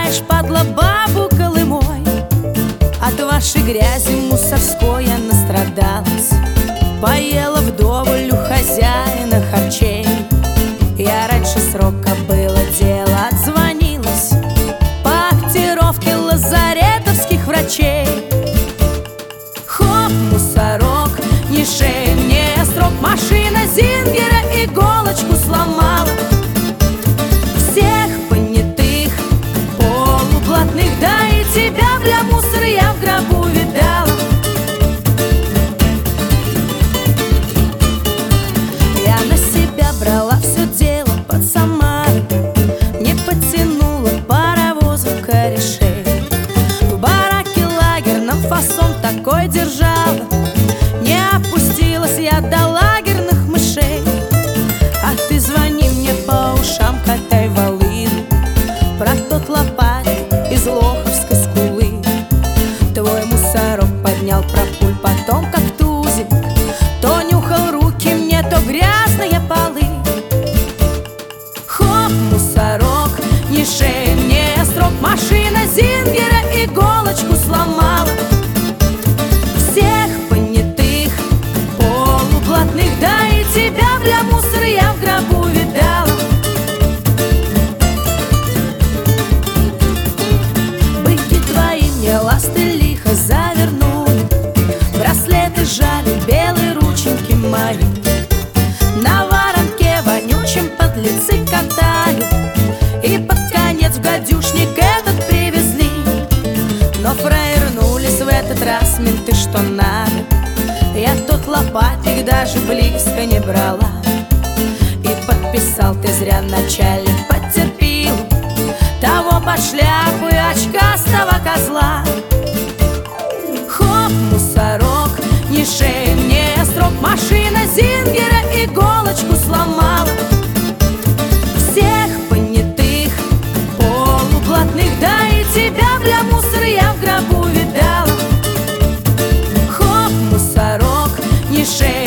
знаешь, падла, бабу Колымой, от вашей грязи мусорской я настрадалась. Поела вдоволь у хозяина харчей. Я раньше срока было дело, отзвонилась по актировке лазаретовских врачей. Хоп, мусорок, ни шеи, ни строк, машина Зингера иголочку сломала. Всех понятых, полублатных, да и тебя, бля, мусор, я в гробу видала. Я на себя брала все дело под Самарой, не подтянула паровозов корешей. В бараке лагерном фасон такой держала, не опустилась я до лагерных мышей. А ты звони мне по ушам, катай волыну про тот лопатик из Лоховской скулы. Твой мусорок поднял пропуль потом, как тузик, то нюхал руки мне, то грязные полы. Хоп, мусорок, ни шеи, ни строк, машина Зингера иголочку сломала. Всех понятых, полублатных, да и тебя, бля, мусор, я в гробу видала. Быки твои мне ласты лихо завернули, браслеты жали, белые рученьки мои. На воронке вонючем подлецы катали, и под конец в гадюшник этот привезли. Но фраернулись в этот раз менты что надо. Я тот лопатик даже близко не брала. И подписал ты зря, начальник, потерпил того под шляпу и очкастого козла. Хоп, мусорок, ни шеи, ни строк, машина Зингера иголочку сломала. Всех понятых, полублатных, да и тебя, бля, мусор, я в гробу видала. Хоп, мусорок, ни шеи,